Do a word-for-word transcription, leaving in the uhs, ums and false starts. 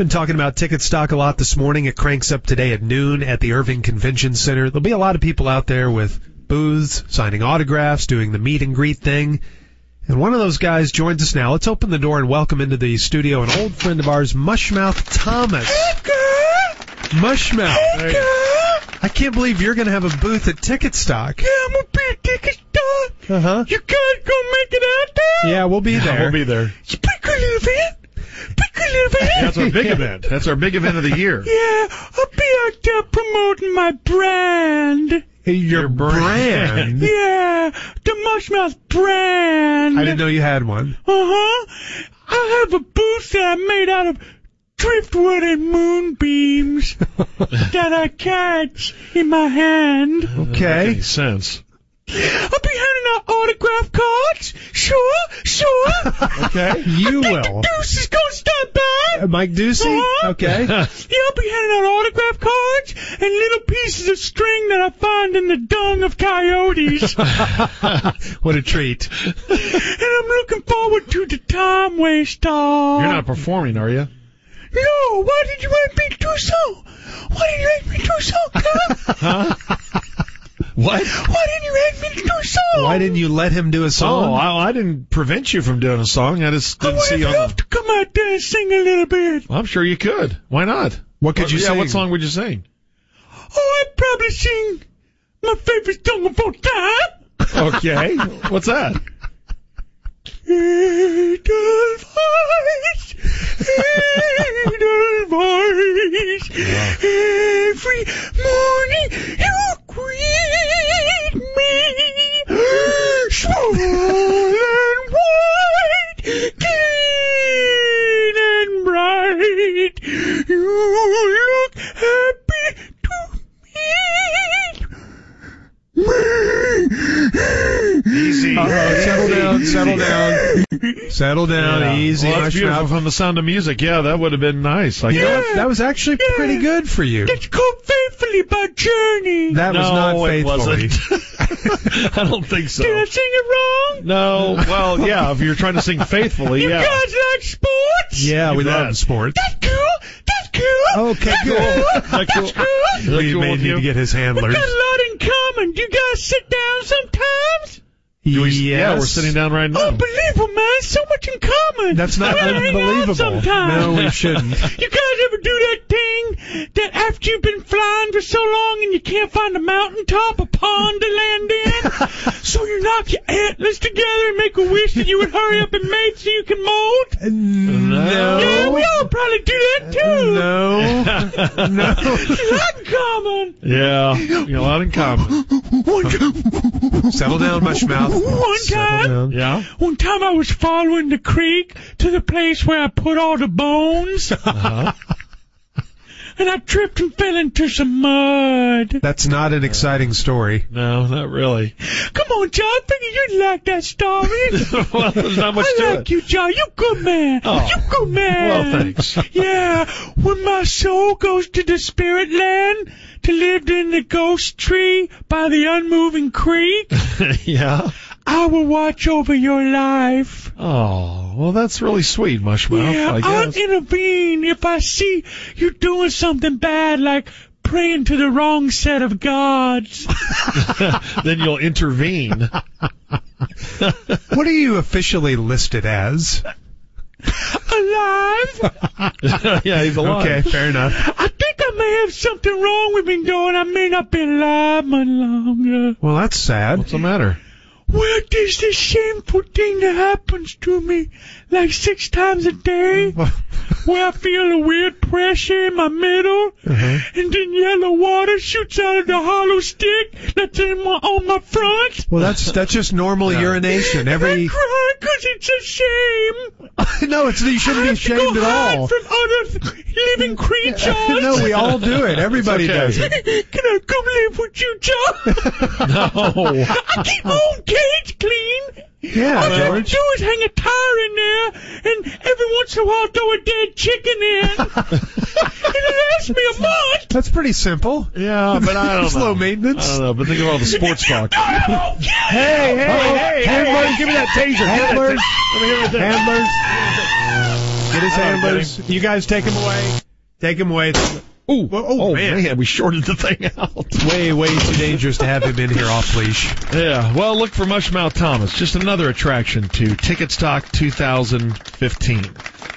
Been talking about ticket stock a lot this morning. It cranks up today at noon at the Irving Convention Center. There'll be a lot of people out there with booths, signing autographs, doing the meet and greet thing. And one of those guys joins us now. Let's open the door and welcome into the studio an old friend of ours, Mushmouth Thomas. Hey, girl. Mushmouth. Hey, girl. I can't believe you're going to have a booth at Ticket Stock. Yeah, I'm going to be at Ticket Stock. Uh-huh. You guys going to make it out there? Yeah, we'll be yeah, there. We'll be there. It's a pretty good little event. Pretty good little event. That's our big event. That's our big event of the year. Yeah, I'll be out there promoting my brand. Your, Your brand. brand? Yeah, the Mushmouth brand. I didn't know you had one. Uh-huh. I have a booth that I made out of driftwood and moonbeams that I catch in my hand. Okay. Doesn't make any sense. I'll be handing out autograph cards. Sure, sure. Okay, you I think will. the Deuce is going to stop by. Uh, Mike Ducey? Uh-huh. Okay. Yeah, I'll be handing out autograph cards and little pieces of string that I find in the dung of coyotes. What a treat. And I'm looking forward to the time waster. You're not performing, are you? No, why did you make me do so? Why did you make me do so, girl? Huh? What? Why didn't you make me do so? Why didn't you let him do a song? Oh, I, I didn't prevent you from doing a song. I just I didn't see would you on love the... to come out there and sing a little bit. Well, I'm sure you could. Why not? What could you yeah, sing? What song would you sing? Oh, I'd probably sing my favorite song of all time. Okay. What's that? Edelweiss, Edelweiss, every morning you greet me, swollen white, clean and bright, you look happy to meet me. Easy. Uh-oh, settle down, settle down. Settle down, Yeah. easy. Well, that's beautiful Mushmouth. from the Sound of Music. Yeah, that would have been nice. I You know guess. what? That was actually Yeah. pretty good for you. It's called Faithfully by Journey. That was No, not it faithfully. wasn't. I don't think so. Did I sing it wrong? No. Well, yeah, if you're trying to sing faithfully, You yeah. guys like sports? Yeah, You we bet. love sports. That's cool. That's cool. Okay, That's good. cool. That's That's cool. cool. Is that We cool may with need you? to get his We handlers. got a lot in common. Do you guys sit down sometimes? Do we- Yes. Yeah, we're sitting down right now. Unbelievable, man. So much in common. That's not We gotta hang out unbelievable. sometime. No, we shouldn't. You guys ever do that thing that after you've been flying for so long and you can't find a mountaintop, a pond to land in, so you knock your antlers together and make a wish that you would hurry up and mate so you can molt? No. Yeah, we all probably do that too. No. No. It's a lot in common. Yeah, you know, a lot in common. One time, Settle down, Mushmouth. one Settle time, down. Yeah? one time I was following the creek to the place where I put all the bones, Uh-huh. and I tripped and fell into some mud. That's not an exciting story. No, not really. Come on, John, I figured you'd like that story. Well, there's not much I to like it. you, John. You good man. Oh. You good man. Well, thanks. Yeah, when my soul goes to the spirit land to live in the ghost tree by the unmoving creek, Yeah? I will watch over your life. Oh, well, that's really sweet, Mushmouth, Yeah, I I'll guess. intervene if I see you doing something bad, like praying to the wrong set of gods. Then you'll intervene. What are you officially listed as? Alive? Yeah, he's alive. Okay, fair enough. I think I may have something wrong with me going. I may not be alive much longer. Well, that's sad. What's the matter? Well, there's this shameful thing that happens to me like six times a day where I feel a weird pressure in my middle Uh-huh. and then yellow water shoots out of the hollow stick that's in my, on my front. Well, that's that's just normal Yeah. urination. I Every cry because it's a shame. no, it's you shouldn't I be have to go ashamed at hide all. from other living creatures. No, we all do it. Everybody okay. does it. Can I come live with you, John? No. I keep my own cage clean. Yeah, All you have George. to do is hang a tire in there, and every once in a while throw a dead chicken in. It'll last me a month. That's pretty simple. Yeah, but I don't It's know. low maintenance. I don't know, but think of all the sports talk. Oh, yeah. Hey, hey, hey, handlers, hey, give me that taser. Handlers, Let me hear that. handlers. Get his I don't handlers. You guys take him away. Take him away. Ooh, Well, oh, oh man. man. we shorted the thing out. Way, way too dangerous to have him in here off leash. Yeah, well, look for Mushmouth Thomas. Just another attraction to Ticket Stock two thousand fifteen.